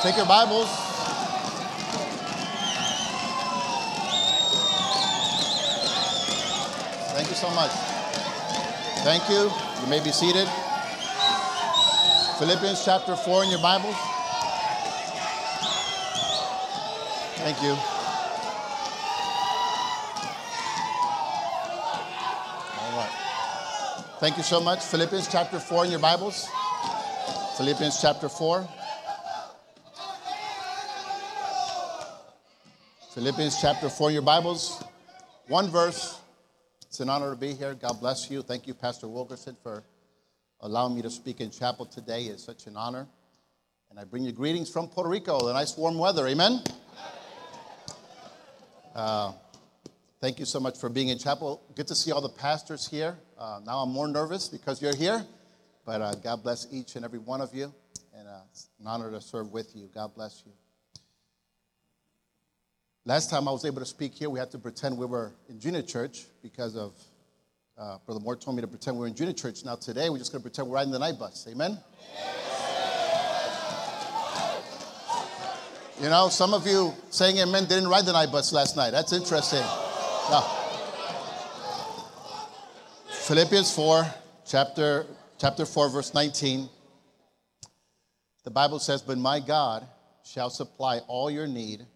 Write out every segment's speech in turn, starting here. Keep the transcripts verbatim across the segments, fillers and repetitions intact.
Take your Bibles. Thank you so much. Thank you. You may be seated. Philippians chapter four in your Bibles. Thank you. All right. Thank you so much. Philippians chapter four in your Bibles. Philippians chapter four. Philippians chapter four in your Bibles. One verse. It's an honor to be here. God bless you. Thank you, Pastor Wilkerson, for allowing me to speak in chapel today. It's such an honor. And I bring you greetings from Puerto Rico, the nice warm weather. Amen? Uh, thank you so much for being in chapel. Good to see all the pastors here. Uh, now I'm more nervous because you're here. But uh, God bless each and every one of you. And uh, it's an honor to serve with you. God bless you. Last time I was able to speak here, we had to pretend we were in junior church because of, uh, Brother Moore told me to pretend we were in junior church. Now today, we're just going to pretend we're riding the night bus. Amen? You know, some of you saying amen didn't ride the night bus last night. That's interesting. Now, Philippians four, chapter, chapter four, verse nineteen. The Bible says, "But my God shall supply all your need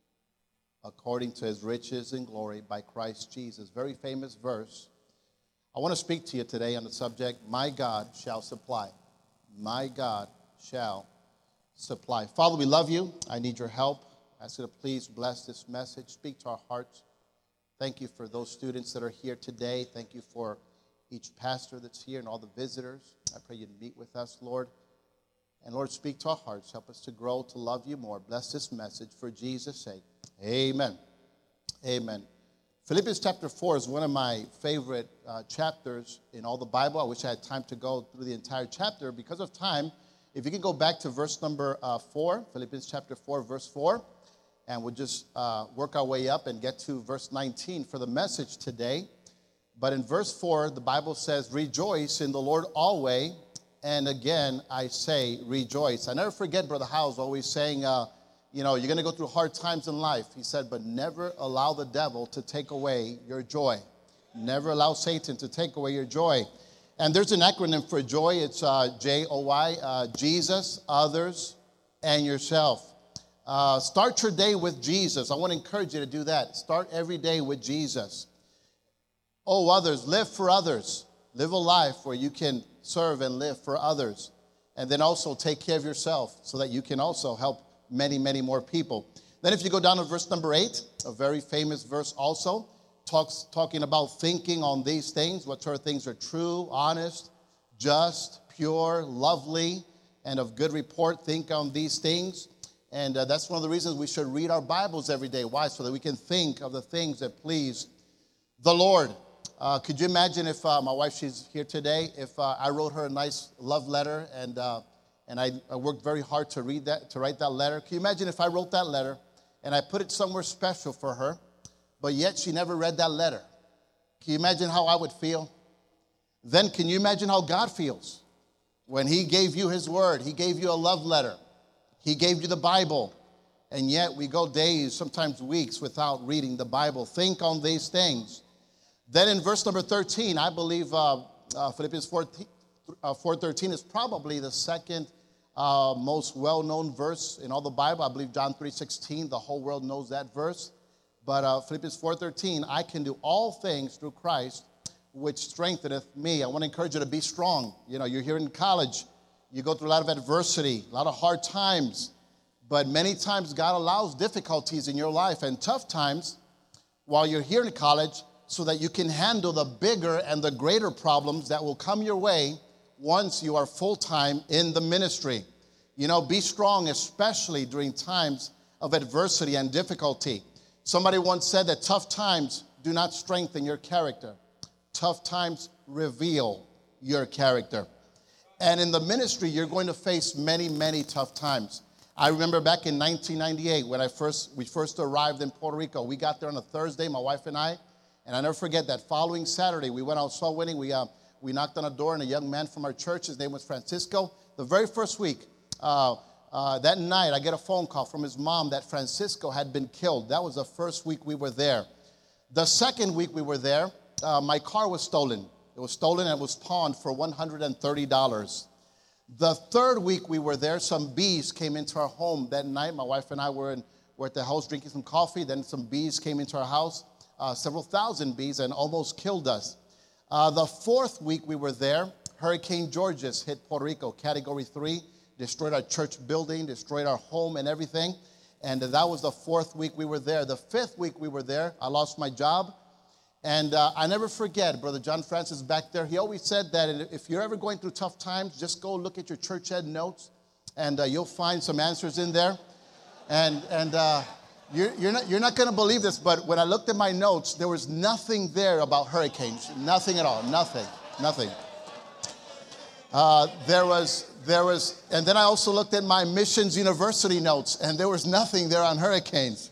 according to his riches and glory by Christ Jesus." Very famous verse. I want to speak to you today on the subject, my God shall supply. My God shall supply. Father, we love you. I need your help. I ask you to please bless this message. Speak to our hearts. Thank you for those students that are here today. Thank you for each pastor that's here and all the visitors. I pray you'd meet with us, Lord. And Lord, speak to our hearts. Help us to grow to love you more. Bless this message for Jesus' sake. Amen. Amen. Philippians chapter four is one of my favorite uh, chapters in all the Bible. I wish I had time to go through the entire chapter. Because of time, if you can go back to verse number uh, four, Philippians chapter four, verse four, and we'll just uh, work our way up and get to verse nineteen for the message today. But in verse four, the Bible says, "Rejoice in the Lord always, and again I say rejoice." I never forget Brother Howes always saying, uh, you know, you're going to go through hard times in life. He said, but never allow the devil to take away your joy. Never allow Satan to take away your joy. And there's an acronym for joy. It's uh, J O Y, uh, Jesus, others, and yourself. Uh, start your day with Jesus. I want to encourage you to do that. Start every day with Jesus. Oh, others, live for others. Live a life where you can serve and live for others. And then also take care of yourself so that you can also help many, many more people. Then if you go down to verse number eight, a very famous verse also, talks talking about thinking on these things, what sort of things are true, honest, just, pure, lovely, and of good report. Think on these things. And uh, that's one of the reasons we should read our Bibles every day. Why? So that we can think of the things that please the Lord. Uh, could you imagine if uh, my wife, she's here today, if uh, I wrote her a nice love letter and uh, and I, I worked very hard to read that, to write that letter. Can you imagine if I wrote that letter and I put it somewhere special for her, but yet she never read that letter? Can you imagine how I would feel? Then can you imagine how God feels when he gave you his word? He gave you a love letter. He gave you the Bible. And yet we go days, sometimes weeks, without reading the Bible. Think on these things. Then in verse number thirteen, I believe uh, uh, Philippians four thirteen is probably the second uh, most well-known verse in all the Bible. I believe John three sixteen, the whole world knows that verse. But uh, Philippians four thirteen, I can do all things through Christ, which strengtheneth me. I want to encourage you to be strong. You know, you're here in college. You go through a lot of adversity, a lot of hard times. But many times God allows difficulties in your life and tough times while you're here in college so that you can handle the bigger and the greater problems that will come your way once you are full-time in the ministry. You know, be strong, especially during times of adversity and difficulty. Somebody once said that tough times do not strengthen your character. Tough times reveal your character. And in the ministry, you're going to face many, many tough times. I remember back in nineteen ninety-eight when I first we first arrived in Puerto Rico. We got there on a Thursday, my wife and I, and I never forget that following Saturday, we went out soul winning. We uh, we knocked on a door, and a young man from our church, his name was Francisco. The very first week, uh, uh, that night, I get a phone call from his mom that Francisco had been killed. That was the first week we were there. The second week we were there, uh, my car was stolen. It was stolen and it was pawned for one hundred thirty dollars. The third week we were there, some bees came into our home that night. My wife and I were, in, were at the house drinking some coffee. Then some bees came into our house, uh, several thousand bees, and almost killed us. Uh, the fourth week we were there, Hurricane Georges hit Puerto Rico, Category three, destroyed our church building, destroyed our home and everything. And that was the fourth week we were there. The fifth week we were there, I lost my job. And uh, I never forget, Brother John Francis back there, he always said that if you're ever going through tough times, just go look at your church head notes, and uh, you'll find some answers in there. And and uh, you're, you're not, you're not going to believe this, but when I looked at my notes, there was nothing there about hurricanes. Nothing at all. Nothing. Nothing. Uh, there was, there was, and then I also looked at my missions university notes, and there was nothing there on hurricanes.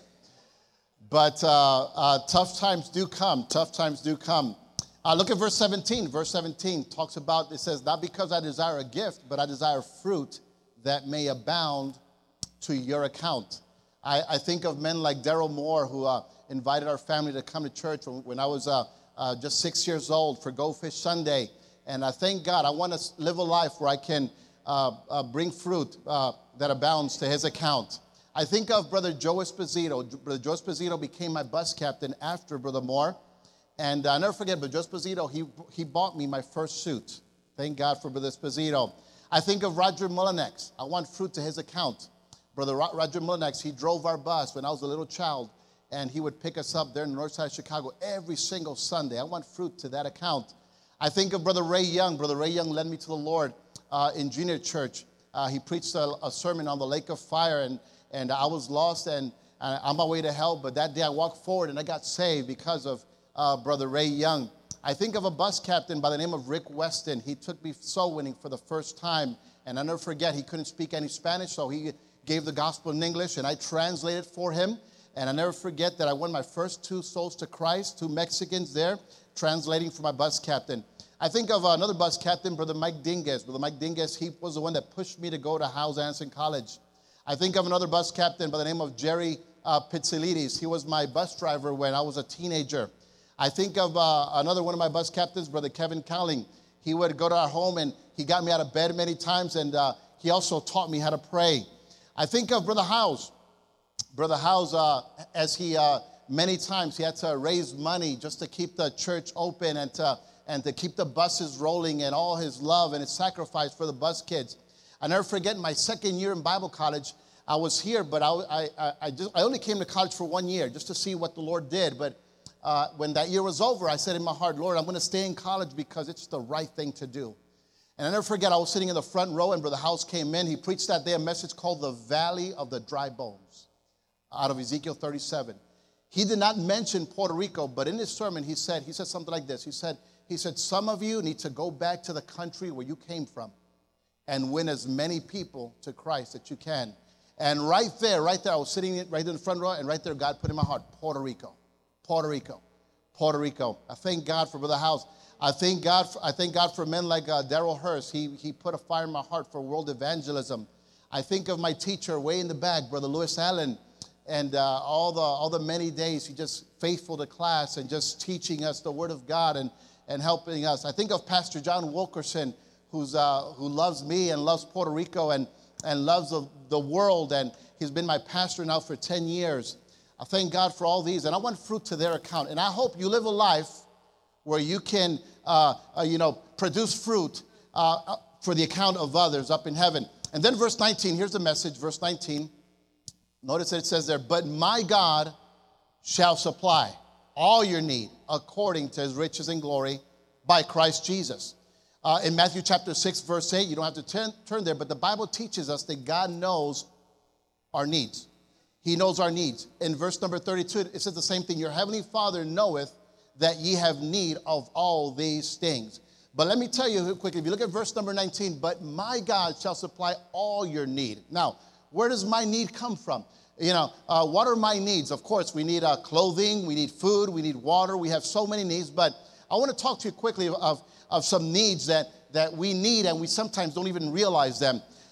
But uh, uh, tough times do come. Tough times do come. Uh, look at verse seventeen. Verse seventeen talks about, it says, not because I desire a gift, but I desire fruit that may abound to your account. I, I think of men like Daryl Moore, who uh, invited our family to come to church when, when I was uh, uh, just six years old for Go Fish Sunday. And I thank God, I want to live a life where I can uh, uh, bring fruit uh, that abounds to his account. I think of Brother Joe Esposito. Brother Joe Esposito became my bus captain after Brother Moore. And I never forget, Brother Joe Esposito, he, he bought me my first suit. Thank God for Brother Esposito. I think of Roger Mullinex. I want fruit to his account. Brother Ro- Roger Mullinex, he drove our bus when I was a little child, and he would pick us up there in the north side of Chicago every single Sunday. I want fruit to that account. I think of Brother Ray Young. Brother Ray Young led me to the Lord uh, in junior church. Uh, he preached a, a sermon on the lake of fire, and And I was lost and uh, on my way to hell. But that day I walked forward and I got saved because of uh, Brother Ray Young. I think of a bus captain by the name of Rick Weston. He took me soul winning for the first time. And I never forget, he couldn't speak any Spanish, so he gave the gospel in English, and I translated for him. And I never forget that I won my first two souls to Christ, two Mexicans there, translating for my bus captain. I think of another bus captain, Brother Mike Dinges. Brother Mike Dinges, he was the one that pushed me to go to Howes Anderson College. I think of another bus captain by the name of Jerry uh, Pizzilides. He was my bus driver when I was a teenager. I think of uh, another one of my bus captains, Brother Kevin Cowling. He would go to our home and he got me out of bed many times, and uh, he also taught me how to pray. I think of Brother Howes. Brother Howes, uh, as he uh, many times he had to raise money just to keep the church open and to, and to keep the buses rolling, and all his love and his sacrifice for the bus kids. I never forget my second year in Bible college. I was here, but I, I, I, just, I only came to college for one year just to see what the Lord did. But uh, when that year was over, I said in my heart, Lord, I'm going to stay in college because it's the right thing to do. And I never forget, I was sitting in the front row, and Brother House came in. He preached that day a message called The Valley of the Dry Bones out of Ezekiel thirty-seven. He did not mention Puerto Rico, but in his sermon, he said, he said something like this. He said, he said, some of you need to go back to the country where you came from and win as many people to Christ that you can. And right there, right there, I was sitting right in the front row, and right there, God put in my heart, Puerto Rico, Puerto Rico, Puerto Rico. I thank God for Brother House. I thank God for, I thank God for men like uh, Darrell Hurst. He, he put a fire in my heart for world evangelism. I think of my teacher way in the back, Brother Lewis Allen, and uh, all the all the many days he just faithful to class and just teaching us the Word of God and, and helping us. I think of Pastor John Wilkerson, who's uh, who loves me and loves Puerto Rico and, and loves the, the world, and he's been my pastor now for ten years. I thank God for all these, and I want fruit to their account. And I hope you live a life where you can, uh, uh, you know, produce fruit uh, for the account of others up in heaven. And then verse nineteen, here's the message, verse nineteen. Notice that it says there, but my God shall supply all your need according to his riches and glory by Christ Jesus. Uh, in Matthew chapter six, verse eight, you don't have to turn, turn there, but the Bible teaches us that God knows our needs. He knows our needs. In verse number thirty-two, it says the same thing. Your heavenly Father knoweth that ye have need of all these things. But let me tell you quickly, if you look at verse number nineteen, but my God shall supply all your need. Now, where does my need come from? You know, uh, what are my needs? Of course, we need uh, clothing, we need food, we need water. We have so many needs, but I want to talk to you quickly of, of some needs that, that we need, and we sometimes don't even realize them.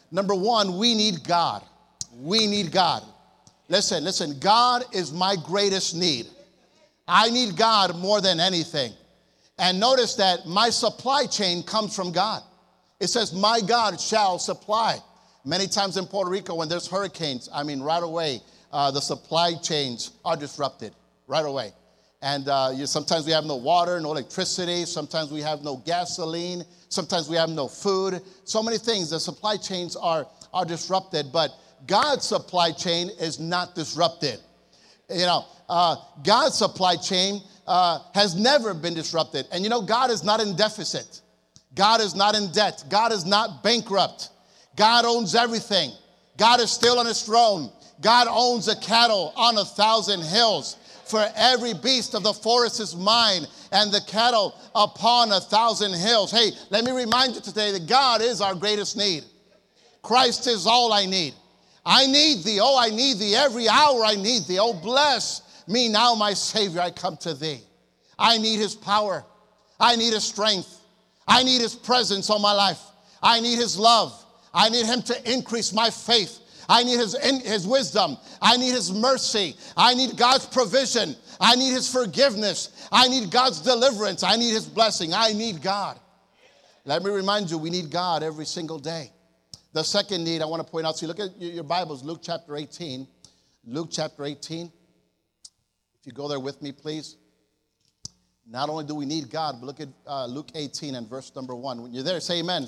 Number one, we need God. We need God. Listen, listen, God is my greatest need. I need God more than anything. And notice that my supply chain comes from God. It says, my God shall supply. Many times in Puerto Rico, when there's hurricanes, I mean, right away, uh, the supply chains are disrupted right away. And uh, you, sometimes we have no water, no electricity. Sometimes we have no gasoline. Sometimes we have no food. So many things. The supply chains are, are disrupted. But God's supply chain is not disrupted. You know, uh, God's supply chain uh, has never been disrupted. And you know, God is not in deficit. God is not in debt. God is not bankrupt. God owns everything. God is still on his throne. God owns the cattle on a thousand hills. For every beast of the forest is mine, and the cattle upon a thousand hills. Hey, let me remind you today that God is our greatest need. Christ is all I need. I need thee. Oh, I need thee. Every hour I need thee. Oh, bless me now, my Savior, I come to thee. I need his power. I need his strength. I need his presence on my life. I need his love. I need him to increase my faith. I need his, his wisdom. I need his mercy. I need God's provision. I need his forgiveness. I need God's deliverance. I need his blessing. I need God. Let me remind you, we need God every single day. The second need I want to point out to you, look at your Bibles, Luke chapter eighteen. Luke chapter eighteen. If you go there with me, please. Not only do we need God, but look at uh, Luke eighteen and verse number one. When you're there, say amen.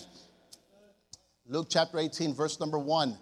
Luke chapter eighteen, verse number one.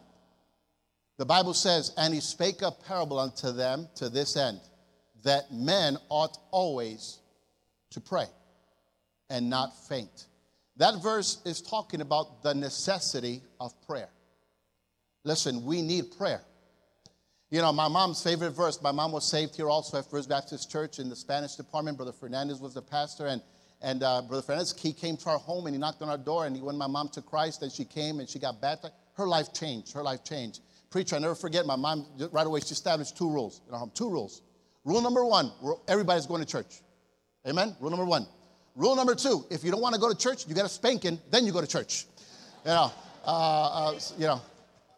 The Bible says, and he spake a parable unto them to this end, that men ought always to pray and not faint. That verse is talking about the necessity of prayer. Listen, we need prayer. You know, my mom's favorite verse, my mom was saved here also at First Baptist Church in the Spanish department. Brother Fernandez was the pastor, and, and uh, Brother Fernandez, he came to our home and he knocked on our door, and he went my mom to Christ, and she came and she got baptized. Her life changed. Her life changed. Preacher, I never forget, my mom, right away, she established two rules in our home. Two rules. Rule number one, everybody's going to church. Amen? Rule number one. Rule number two, if you don't want to go to church, you got a spanking, then you go to church. You know, uh, uh, you know.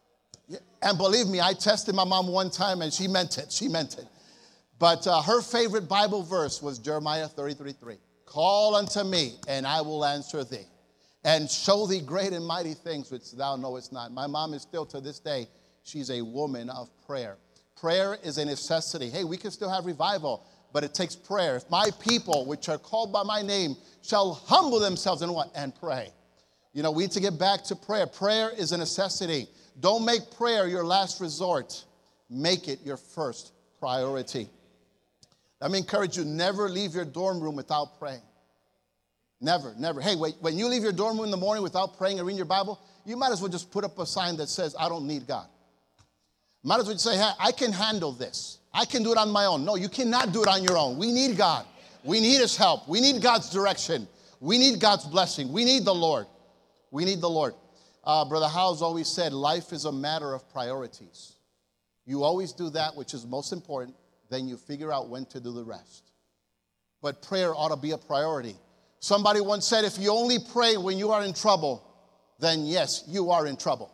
And believe me, I tested my mom one time, and she meant it. She meant it. But uh, her favorite Bible verse was Jeremiah thirty-three three. Call unto me, and I will answer thee, and show thee great and mighty things which thou knowest not. My mom is still, to this day, she's a woman of prayer. Prayer is a necessity. Hey, we can still have revival, but it takes prayer. If my people, which are called by my name, shall humble themselves and what? And pray. You know, we need to get back to prayer. Prayer is a necessity. Don't make prayer your last resort. Make it your first priority. Let me encourage you, never leave your dorm room without praying. Never, never. Hey, wait, when you leave your dorm room in the morning without praying and reading your Bible, you might as well just put up a sign that says, I don't need God. Might as well say, hey, I can handle this. I can do it on my own. No, you cannot do it on your own. We need God. We need his help. We need God's direction. We need God's blessing. We need the Lord. We need the Lord. Uh, Brother Howes always said, life is a matter of priorities. You always do that which is most important, then you figure out when to do the rest. But prayer ought to be a priority. Somebody once said, if you only pray when you are in trouble, then yes, you are in trouble.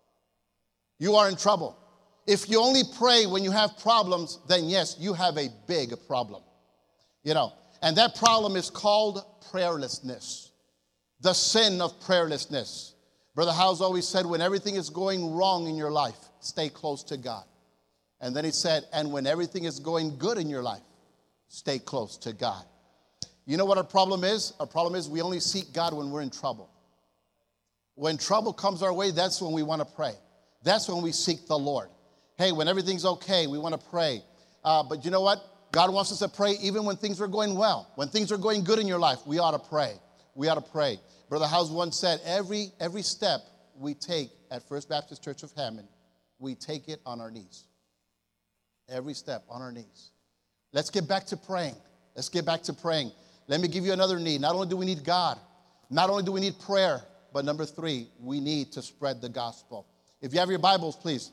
You are in trouble. If you only pray when you have problems, then yes, you have a big problem. You know, and that problem is called prayerlessness. The sin of prayerlessness. Brother Howes always said, when everything is going wrong in your life, stay close to God. And then he said, and when everything is going good in your life, stay close to God. You know what our problem is? Our problem is we only seek God when we're in trouble. When trouble comes our way, that's when we want to pray. That's when we seek the Lord. Hey, when everything's okay, we want to pray. Uh, but you know what? God wants us to pray even when things are going well. When things are going good in your life, we ought to pray. We ought to pray. Brother Howes once said, every, every step we take at First Baptist Church of Hammond, we take it on our knees. Every step on our knees. Let's get back to praying. Let's get back to praying. Let me give you another need. Not only do we need God, not only do we need prayer, but number three, we need to spread the gospel. If you have your Bibles, please.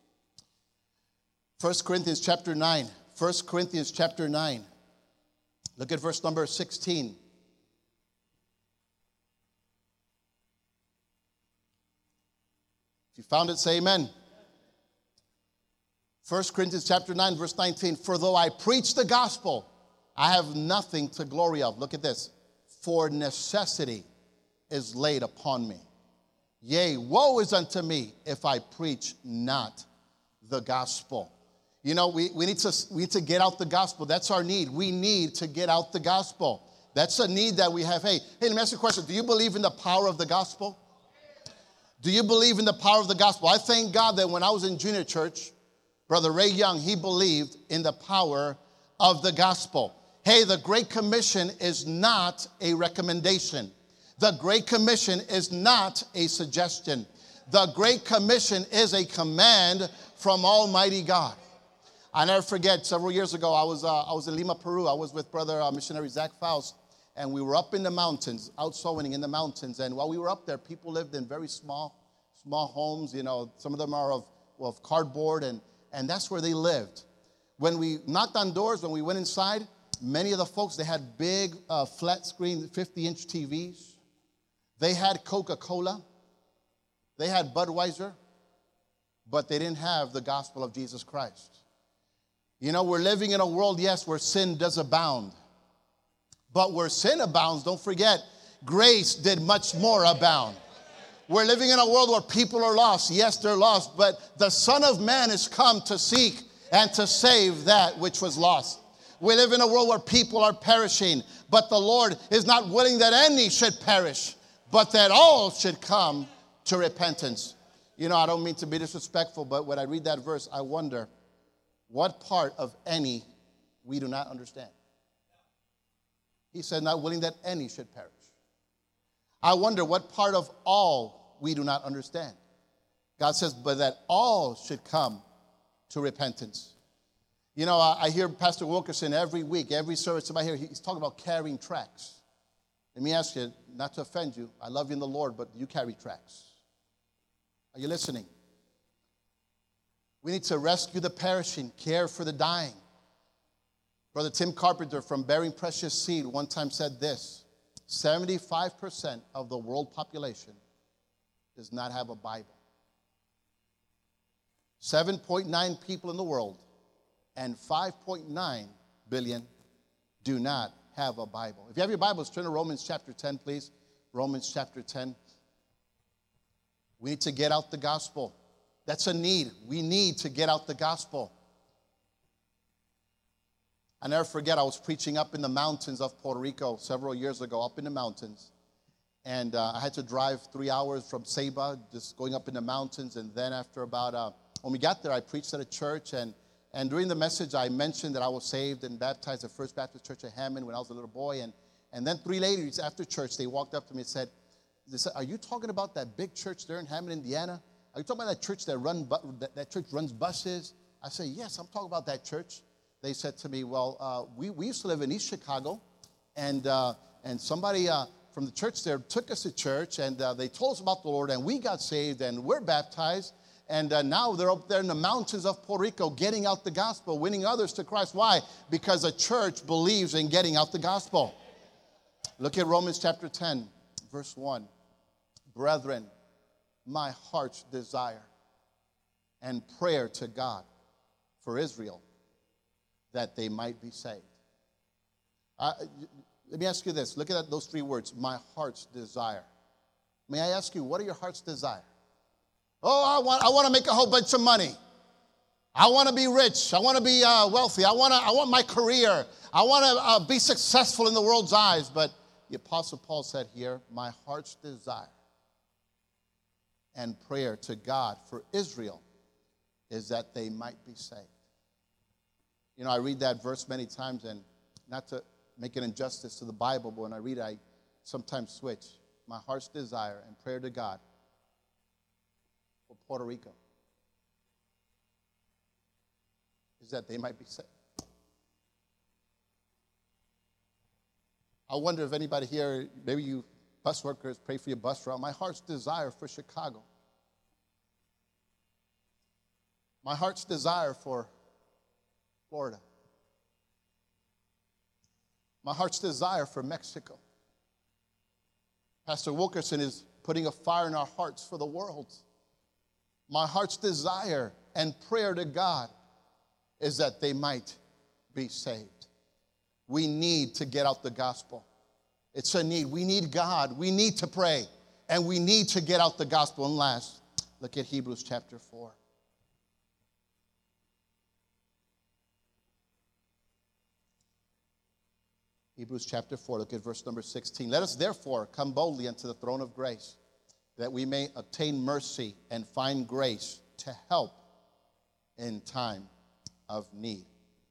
First Corinthians chapter nine. First Corinthians chapter nine. Look at verse number sixteen. If you found it, say amen. First Corinthians chapter nine, verse nineteen. For though I preach the gospel, I have nothing to glory of. Look at this. For necessity is laid upon me. Yea, woe is unto me if I preach not the gospel. You know, we, we, need to, we need to get out the gospel. That's our need. We need to get out the gospel. That's a need that we have. Hey, hey, let me ask you a question. Do you believe in the power of the gospel? Do you believe in the power of the gospel? I thank God that when I was in junior church, Brother Ray Young, he believed in the power of the gospel. Hey, the Great Commission is not a recommendation. The Great Commission is not a suggestion. The Great Commission is a command from Almighty God. I never forget, several years ago, I was uh, I was in Lima, Peru. I was with Brother uh, Missionary Zach Faust, and we were up in the mountains, out soul winning in the mountains. And while we were up there, people lived in very small, small homes. You know, some of them are of, of cardboard, and, and that's where they lived. When we knocked on doors, when we went inside, many of the folks, they had big uh, flat screen fifty-inch T Vs. They had Coca-Cola. They had Budweiser. But they didn't have the gospel of Jesus Christ. You know, we're living in a world, yes, where sin does abound. But where sin abounds, don't forget, grace did much more abound. We're living in a world where people are lost. Yes, they're lost. But the Son of Man is come to seek and to save that which was lost. We live in a world where people are perishing. But the Lord is not willing that any should perish, but that all should come to repentance. You know, I don't mean to be disrespectful, but when I read that verse, I wonder what part of any we do not understand. He said, not willing that any should perish. I wonder what part of all we do not understand. God says, but that all should come to repentance. You know, I, I hear Pastor Wilkerson every week, every service somebody here, he's talking about carrying tracts. Let me ask you, not to offend you, I love you in the Lord, but do you carry tracts? Are you listening? We need to rescue the perishing, care for the dying. Brother Tim Carpenter from Bearing Precious Seed one time said this, seventy-five percent of the world population does not have a Bible. seven point nine people in the world and five point nine billion do not have a Bible. If you have your Bibles, turn to Romans chapter ten, please. Romans chapter ten. We need to get out the gospel. That's a need. We need to get out the gospel. I never forget, I was preaching up in the mountains of Puerto Rico several years ago, up in the mountains. And uh, I had to drive three hours from Ceiba, just going up in the mountains. And then after about, uh, when we got there, I preached at a church. And, and during the message, I mentioned that I was saved and baptized at First Baptist Church of Hammond when I was a little boy. And, and then three ladies after church, they walked up to me and said, they said, are you talking about that big church there in Hammond, Indiana? Are you talking about that church that, run, that, that church runs buses? I said, yes, I'm talking about that church. They said to me, well, uh, we, we used to live in East Chicago, and, uh, and somebody uh, from the church there took us to church, and uh, they told us about the Lord, and we got saved, and we're baptized, and uh, now they're up there in the mountains of Puerto Rico getting out the gospel, winning others to Christ. Why? Because the church believes in getting out the gospel. Look at Romans chapter ten, verse one. Brethren, my heart's desire and prayer to God for Israel, that they might be saved. Uh, let me ask you this. Look at those three words, my heart's desire. May I ask you, what are your heart's desire? Oh, I want, I want to make a whole bunch of money. I want to be rich. I want to be uh, wealthy. I want to, I want my career. I want to uh, be successful in the world's eyes. But the Apostle Paul said here, my heart's desire and prayer to God for Israel is that they might be saved. You know, I read that verse many times, and not to make an injustice to the Bible, but when I read it, I sometimes switch. My heart's desire and prayer to God for Puerto Rico is that they might be saved. I wonder if anybody here, maybe you bus workers, pray for your bus route. My heart's desire for Chicago. My heart's desire for Florida. My heart's desire for Mexico. Pastor Wilkerson is putting a fire in our hearts for the world. My heart's desire and prayer to God is that they might be saved. We need to get out the gospel. It's a need. We need God. We need to pray. And we need to get out the gospel. And last, look at Hebrews chapter four. Hebrews chapter four, look at verse number sixteen. Let us therefore come boldly unto the throne of grace, that we may obtain mercy and find grace to help in time of need.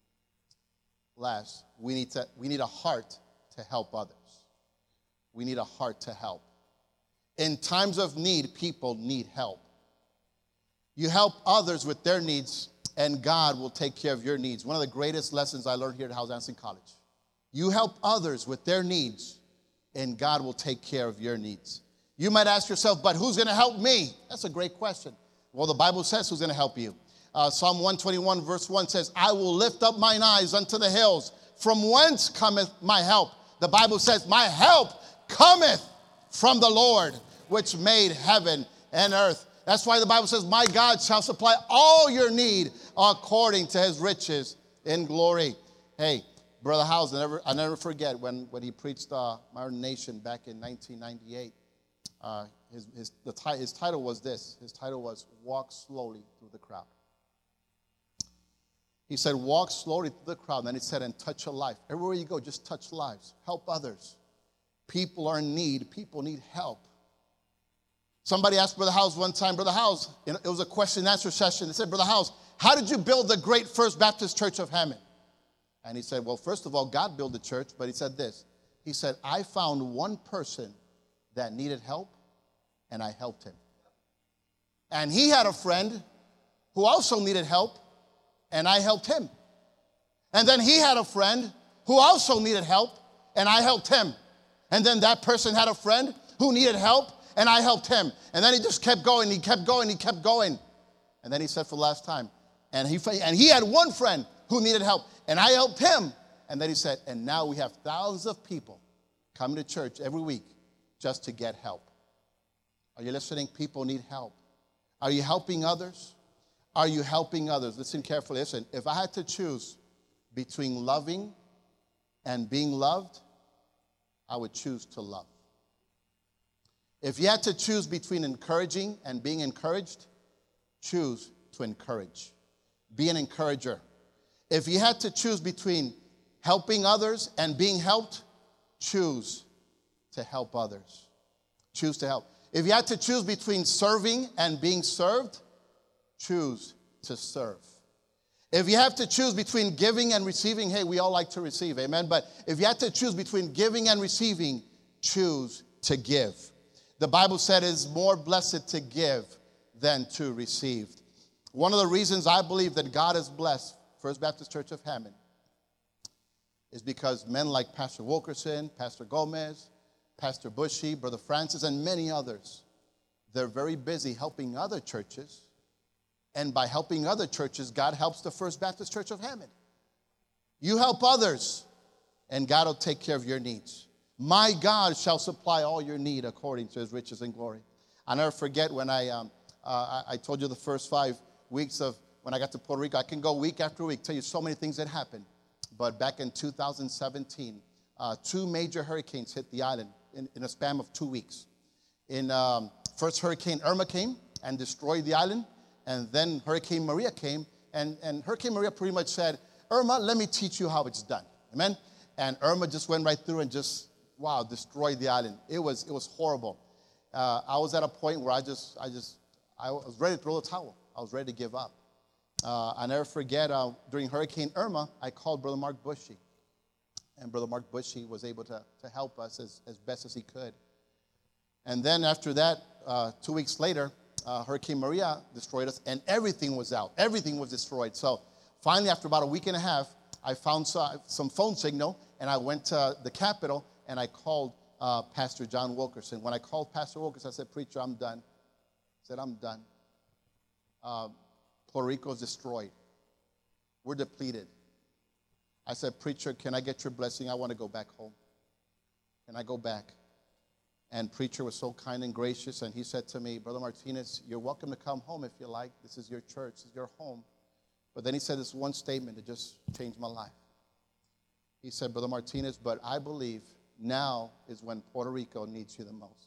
Last, we need to we need a heart to help others. We need a heart to help. In times of need, people need help. You help others with their needs, and God will take care of your needs. One of the greatest lessons I learned here at Howes Anderson College. You help others with their needs, and God will take care of your needs. You might ask yourself, but who's going to help me? That's a great question. Well, the Bible says who's going to help you. Uh, Psalm one twenty-one verse one says, I will lift up mine eyes unto the hills. From whence cometh my help? The Bible says, my help cometh from the Lord, which made heaven and earth. That's why the Bible says, my God shall supply all your need according to his riches in glory. Hey, Brother Howes, I never, I never forget when, when he preached uh, my ordination back in nineteen ninety-eight. Uh, his, his, the ti- his title was this. His title was Walk Slowly Through the Crowd. He said, walk slowly through the crowd. And then he said, and touch a life. Everywhere you go, just touch lives. Help others. People are in need. People need help. Somebody asked Brother Howes one time, Brother Howes, it was a question and answer session. They said, Brother Howes, how did you build the great First Baptist Church of Hammond? And he said, well, first of all, God built the church. But he said this. He said, I found one person that needed help, and I helped him. And he had a friend who also needed help, and I helped him. And then he had a friend who also needed help, and I helped him. And then that person had a friend who needed help, and I helped him. And then he just kept going, he kept going, he kept going. And then he said for the last time, and he, and he had one friend who needed help, and I helped him. And then he said, and now we have thousands of people coming to church every week just to get help. Are you listening? People need help. Are you helping others? Are you helping others? Listen carefully. Listen, if I had to choose between loving and being loved, I would choose to love. If you had to choose between encouraging and being encouraged, choose to encourage. Be an encourager. If you had to choose between helping others and being helped, choose to help others. Choose to help. If you had to choose between serving and being served, choose to serve. If you have to choose between giving and receiving, hey, we all like to receive, amen? But if you had to choose between giving and receiving, choose to give. The Bible said it is more blessed to give than to receive. One of the reasons I believe that God has blessed First Baptist Church of Hammond is because men like Pastor Wilkerson, Pastor Gomez, Pastor Bushy, Brother Francis, and many others, they're very busy helping other churches. And by helping other churches, God helps the First Baptist Church of Hammond. You help others, and God will take care of your needs. My God shall supply all your need according to his riches and glory. I'll never forget when I, um, uh, I told you the first five weeks of when I got to Puerto Rico. I can go week after week, tell you so many things that happened. But back in two thousand seventeen, uh, two major hurricanes hit the island in, in a span of two weeks. In um, first Hurricane Irma came and destroyed the island. And then Hurricane Maria came, and, and Hurricane Maria pretty much said, Irma, let me teach you how it's done. Amen? And Irma just went right through and just, wow, destroyed the island. It was, it was horrible. Uh, I was at a point where I just, I just, I was ready to throw the towel. I was ready to give up. Uh, I never forget, uh, during Hurricane Irma, I called Brother Mark Bushy. And Brother Mark Bushy was able to, to help us as, as best as he could. And then after that, uh, two weeks later, Uh, Hurricane Maria destroyed us, and everything was out. Everything was destroyed. So finally, after about a week and a half, I found some, some phone signal, and I went to the Capitol, and I called uh, Pastor John Wilkerson. When I called Pastor Wilkerson, I said, Preacher, I'm done. I said, I'm done. Uh, Puerto Rico is destroyed. We're depleted. I said, Preacher, can I get your blessing? I want to go back home. Can I go back? And preacher was so kind and gracious, and he said to me, Brother Martinez, you're welcome to come home if you like. This is your church, this is your home. But then he said this one statement that just changed my life. He said, Brother Martinez, but I believe now is when Puerto Rico needs you the most.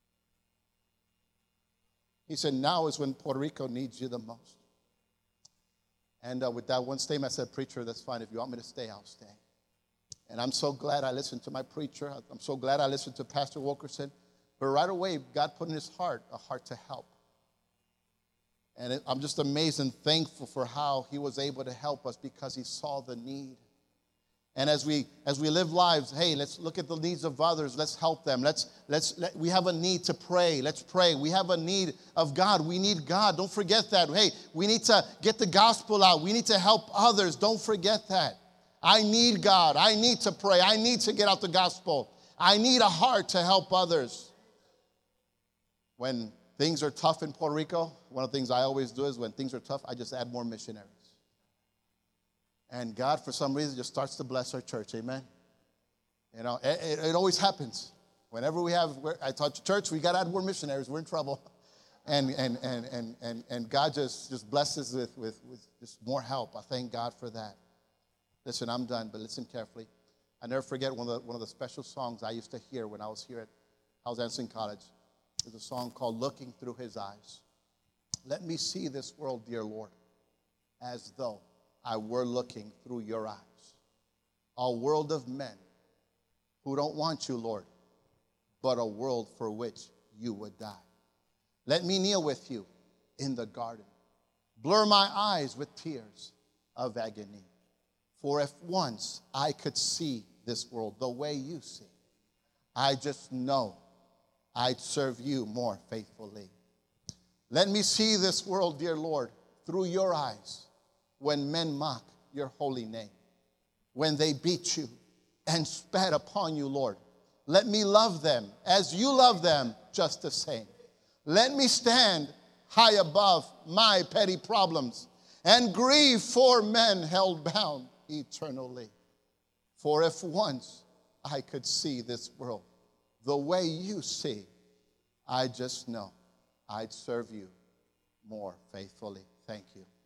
He said, now is when Puerto Rico needs you the most. And uh, with that one statement, I said, preacher, that's fine. If you want me to stay, I'll stay. And I'm so glad I listened to my preacher. I'm so glad I listened to Pastor Wilkerson. But right away, God put in his heart a heart to help. And it, I'm just amazed and thankful for how he was able to help us because he saw the need. And as we as we live lives, hey, let's look at the needs of others. Let's help them. Let's let's let, we have a need to pray. Let's pray. We have a need of God. We need God. Don't forget that. Hey, we need to get the gospel out. We need to help others. Don't forget that. I need God. I need to pray. I need to get out the gospel. I need a heart to help others. When things are tough in Puerto Rico, one of the things I always do is when things are tough, I just add more missionaries. And God, for some reason, just starts to bless our church. Amen. You know, it, it, it always happens. Whenever we have, I taught church, we got to add more missionaries. We're in trouble. And and and and and, and God just, just blesses with, with, with just more help. I thank God for that. Listen, I'm done, but listen carefully. I never forget one of the, one of the special songs I used to hear when I was here at House Anson College. There's a song called Looking Through His Eyes. Let me see this world, dear Lord, as though I were looking through your eyes. A world of men who don't want you, Lord, but a world for which you would die. Let me kneel with you in the garden. Blur my eyes with tears of agony. For if once I could see this world the way you see, I just know I'd serve you more faithfully. Let me see this world, dear Lord, through your eyes when men mock your holy name, when they beat you and spat upon you, Lord. Let me love them as you love them just the same. Let me stand high above my petty problems and grieve for men held bound eternally. For if once I could see this world the way you see, I just know I'd serve you more faithfully. Thank you.